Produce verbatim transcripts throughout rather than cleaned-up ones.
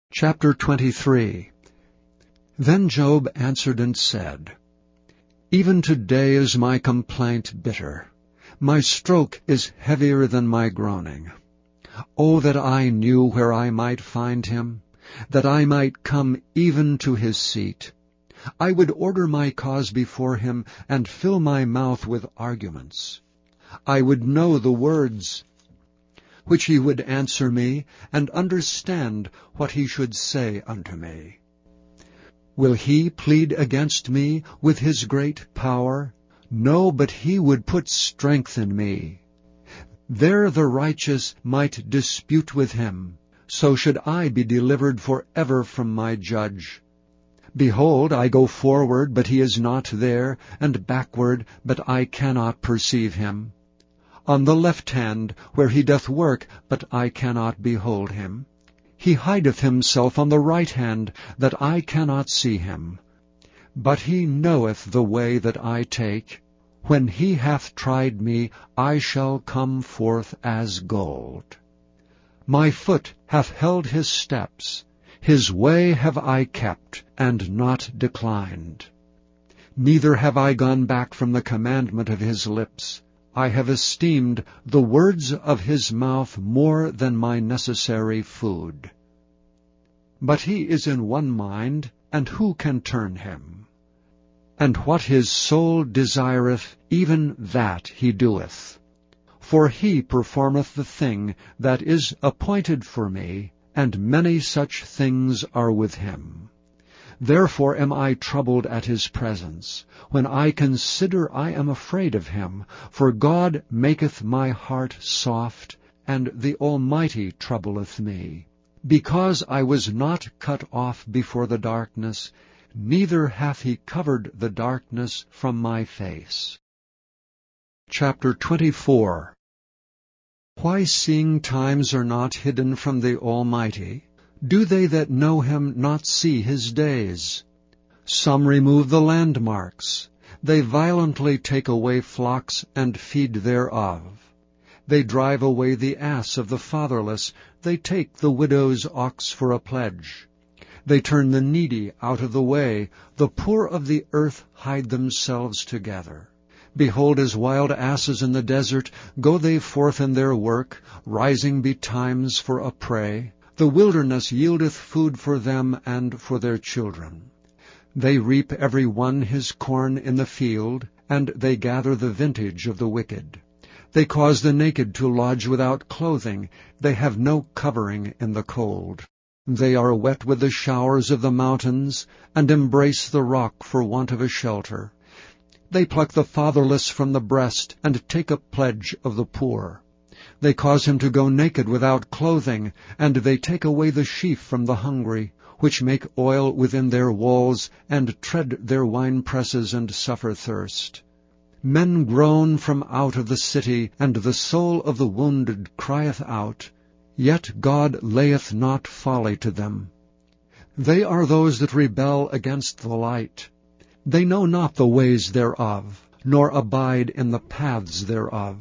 Chapter twenty-three. Then Job answered and said, Even today is my complaint bitter. My stroke is heavier than my groaning. Oh, that I knew where I might find him, that I might come even to his seat. I would order my cause before him, and fill my mouth with arguments. I would know the words which he would answer me, and understand what he should say unto me. Will he plead against me with his great power? No, but he would put strength in me. There the righteous might dispute with him, so should I be delivered forever from my judge. Behold, I go forward, but he is not there, and backward, but I cannot perceive him. On the left hand, where he doth work, but I cannot behold him. He hideth himself on the right hand, that I cannot see him. But he knoweth the way that I take. When he hath tried me, I shall come forth as gold. My foot hath held his steps. His way have I kept, and not declined. Neither have I gone back from the commandment of his lips. I have esteemed the words of his mouth more than my necessary food. But he is in one mind, and who can turn him? And what his soul desireth, even that he doeth. For he performeth the thing that is appointed for me, and many such things are with him. Therefore am I troubled at his presence. When I consider, I am afraid of him. For God maketh my heart soft, and the Almighty troubleth me. Because I was not cut off before the darkness, neither hath he covered the darkness from my face. Chapter twenty-four. Why seeing times are not hidden from the Almighty? Do they that know him not see his days? Some remove the landmarks. They violently take away flocks and feed thereof. They drive away the ass of the fatherless. They take the widow's ox for a pledge. They turn the needy out of the way. The poor of the earth hide themselves together. Behold, as wild asses in the desert, go they forth in their work, rising betimes for a prey. The wilderness yieldeth food for them and for their children. They reap every one his corn in the field, and they gather the vintage of the wicked. They cause the naked to lodge without clothing. They have no covering in the cold. They are wet with the showers of the mountains, and embrace the rock for want of a shelter. They pluck the fatherless from the breast, and take a pledge of the poor. They cause him to go naked without clothing, and they take away the sheaf from the hungry, which make oil within their walls, and tread their winepresses, and suffer thirst. Men groan from out of the city, and the soul of the wounded crieth out. Yet God layeth not folly to them. They are those that rebel against the light. They know not the ways thereof, nor abide in the paths thereof.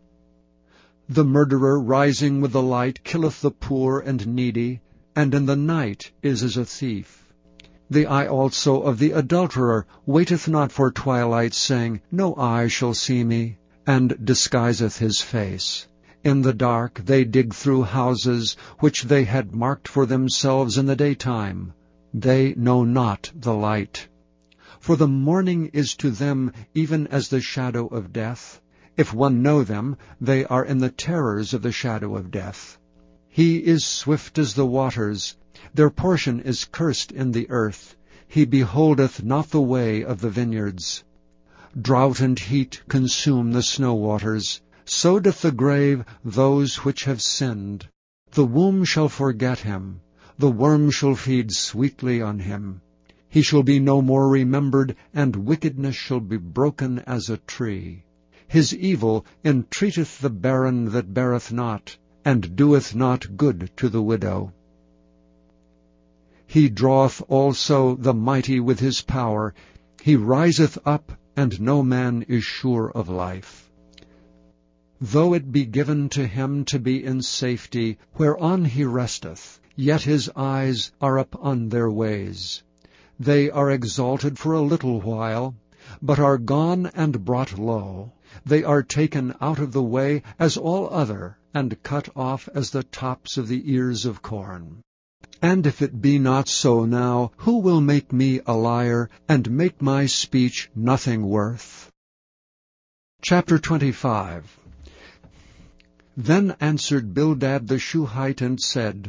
The murderer rising with the light killeth the poor and needy, and in the night is as a thief. The eye also of the adulterer waiteth not for twilight, saying, No eye shall see me, and disguiseth his face. In the dark they dig through houses, which they had marked for themselves in the daytime. They know not the light. For the morning is to them even as the shadow of death. If one know them, they are in the terrors of the shadow of death. He is swift as the waters. Their portion is cursed in the earth. He beholdeth not the way of the vineyards. Drought and heat consume the snow waters. So doth the grave those which have sinned. The womb shall forget him. The worm shall feed sweetly on him. He shall be no more remembered, and wickedness shall be broken as a tree. His evil entreateth the barren that beareth not, and doeth not good to the widow. He draweth also the mighty with his power. He riseth up, and no man is sure of life. Though it be given to him to be in safety, whereon he resteth, yet his eyes are upon their ways. They are exalted for a little while, but are gone and brought low. They are taken out of the way as all other, and cut off as the tops of the ears of corn. And if it be not so now, who will make me a liar, and make my speech nothing worth? Chapter twenty-five. Then answered Bildad the Shuhite, and said,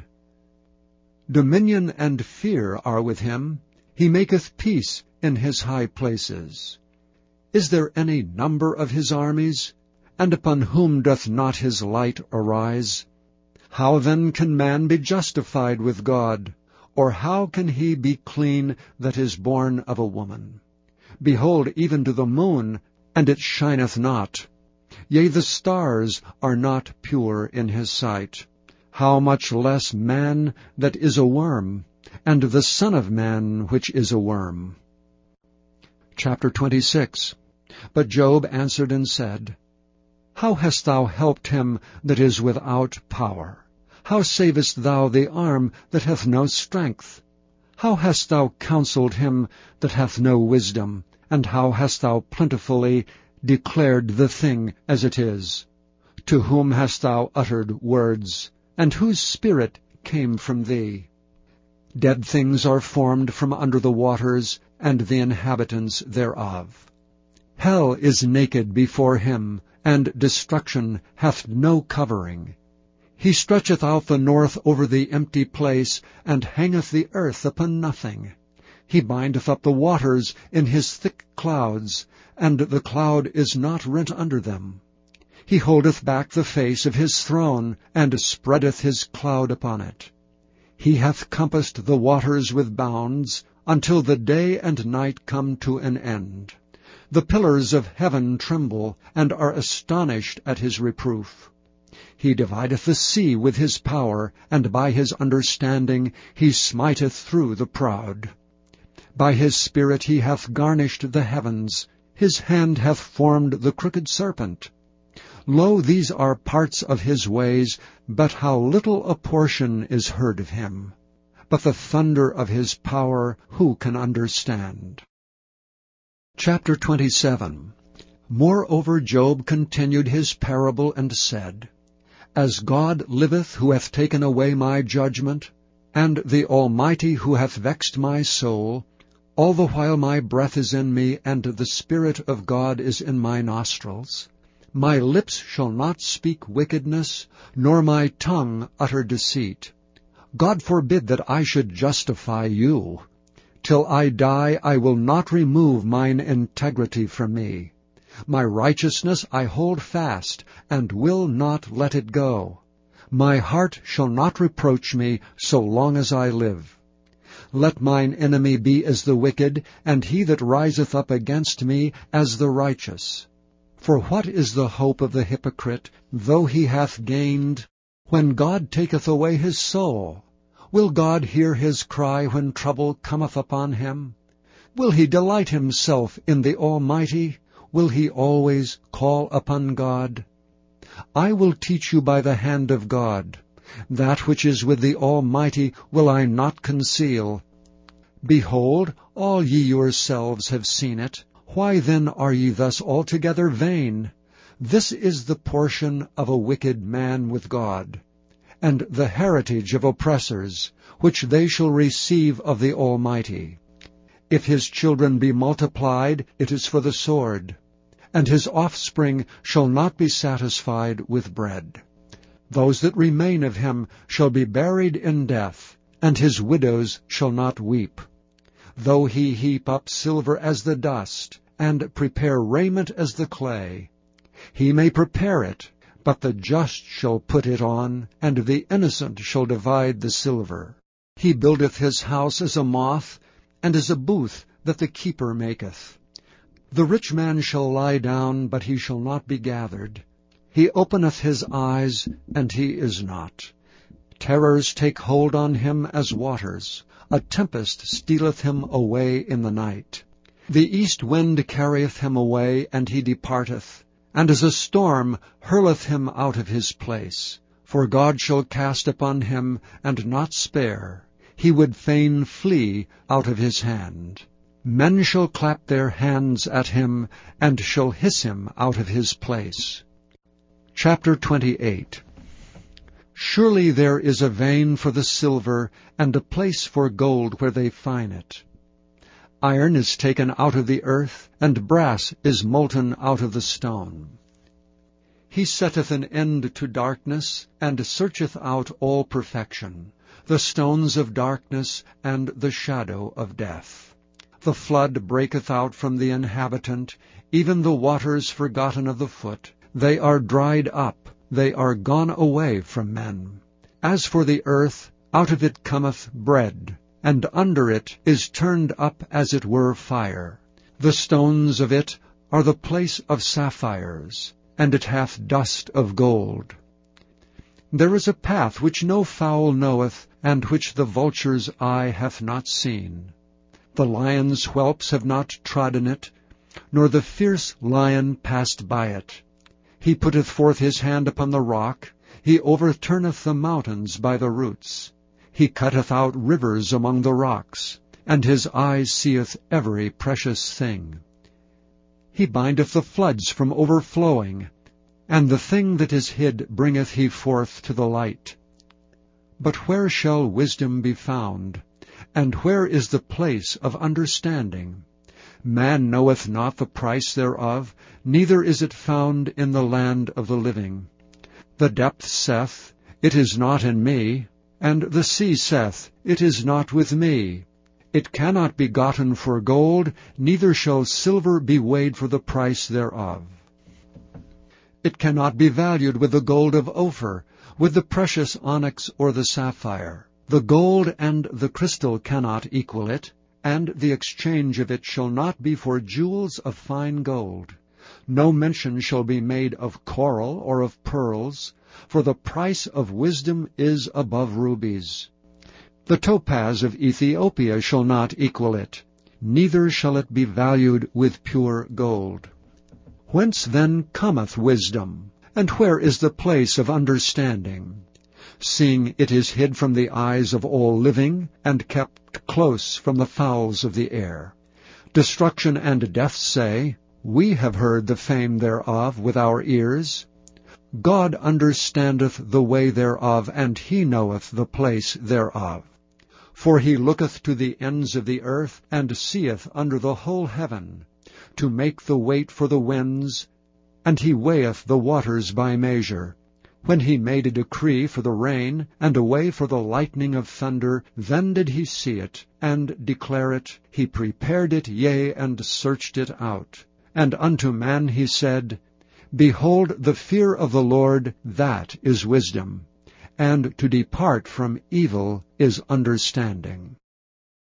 Dominion and fear are with him. He maketh peace in his high places. Is there any number of his armies? And upon whom doth not his light arise? How then can man be justified with God? Or how can he be clean that is born of a woman? Behold, even to the moon, and it shineth not. Yea, the stars are not pure in his sight. How much less man that is a worm, and the Son of Man which is a worm? Chapter twenty-six. But Job answered and said, How hast thou helped him that is without power? How savest thou the arm that hath no strength? How hast thou counselled him that hath no wisdom? And how hast thou plentifully declared the thing as it is? To whom hast thou uttered words? And whose spirit came from thee? Dead things are formed from under the waters, and the inhabitants thereof. Hell is naked before him, and destruction hath no covering. He stretcheth out the north over the empty place, and hangeth the earth upon nothing. He bindeth up the waters in his thick clouds, and the cloud is not rent under them. He holdeth back the face of his throne, and spreadeth his cloud upon it. He hath compassed the waters with bounds, until the day and night come to an end. The pillars of heaven tremble, and are astonished at his reproof. He divideth the sea with his power, and by his understanding he smiteth through the proud. By his spirit he hath garnished the heavens, his hand hath formed the crooked serpent. Lo, these are parts of his ways, but how little a portion is heard of him. But the thunder of his power who can understand? Chapter twenty-seven. Moreover Job continued his parable, and said, As God liveth, who hath taken away my judgment, and the Almighty who hath vexed my soul, all the while my breath is in me, and the Spirit of God is in my nostrils, my lips shall not speak wickedness, nor my tongue utter deceit. God forbid that I should justify you. Till I die I will not remove mine integrity from me. My righteousness I hold fast, and will not let it go. My heart shall not reproach me so long as I live. Let mine enemy be as the wicked, and he that riseth up against me as the righteous. For what is the hope of the hypocrite, though he hath gained, when God taketh away his soul? Will God hear his cry when trouble cometh upon him? Will he delight himself in the Almighty? Will he always call upon God? I will teach you by the hand of God. That which is with the Almighty will I not conceal. Behold, all ye yourselves have seen it. Why then are ye thus altogether vain? This is the portion of a wicked man with God, and the heritage of oppressors, which they shall receive of the Almighty. If his children be multiplied, it is for the sword, and his offspring shall not be satisfied with bread. Those that remain of him shall be buried in death, and his widows shall not weep. Though he heap up silver as the dust, and prepare raiment as the clay, he may prepare it, but the just shall put it on, and the innocent shall divide the silver. He buildeth his house as a moth, and as a booth that the keeper maketh. The rich man shall lie down, but he shall not be gathered. He openeth his eyes, and he is not. Terrors take hold on him as waters. A tempest stealeth him away in the night. The east wind carrieth him away, and he departeth, and as a storm hurleth him out of his place. For God shall cast upon him, and not spare. He would fain flee out of his hand. Men shall clap their hands at him, and shall hiss him out of his place. Chapter twenty-eight. Surely there is a vein for the silver, and a place for gold where they fine it. Iron is taken out of the earth, and brass is molten out of the stone. He setteth an end to darkness, and searcheth out all perfection, the stones of darkness, and the shadow of death. The flood breaketh out from the inhabitant, even the waters forgotten of the foot. They are dried up, they are gone away from men. As for the earth, out of it cometh bread, and under it is turned up as it were fire. The stones of it are the place of sapphires, and it hath dust of gold. There is a path which no fowl knoweth, and which the vulture's eye hath not seen. The lion's whelps have not trodden it, nor the fierce lion passed by it. He putteth forth his hand upon the rock, he overturneth the mountains by the roots. He cutteth out rivers among the rocks, and his eye seeth every precious thing. He bindeth the floods from overflowing, and the thing that is hid bringeth he forth to the light. But where shall wisdom be found? And where is the place of understanding? Man knoweth not the price thereof, neither is it found in the land of the living. The depth saith, It is not in me, and the sea saith, It is not with me. It cannot be gotten for gold, neither shall silver be weighed for the price thereof. It cannot be valued with the gold of Ophir, with the precious onyx or the sapphire. The gold and the crystal cannot equal it, and the exchange of it shall not be for jewels of fine gold. No mention shall be made of coral or of pearls, for the price of wisdom is above rubies. The topaz of Ethiopia shall not equal it, neither shall it be valued with pure gold. Whence then cometh wisdom? And where is the place of understanding? Seeing it is hid from the eyes of all living, and kept close from the fowls of the air. Destruction and death say, We have heard the fame thereof with our ears. God understandeth the way thereof, and he knoweth the place thereof. For he looketh to the ends of the earth, and seeth under the whole heaven, to make the weight for the winds, and he weigheth the waters by measure. When he made a decree for the rain, and a way for the lightning of thunder, then did he see it, and declare it. He prepared it, yea, and searched it out. And unto man he said, Behold, the fear of the Lord, that is wisdom, and to depart from evil is understanding.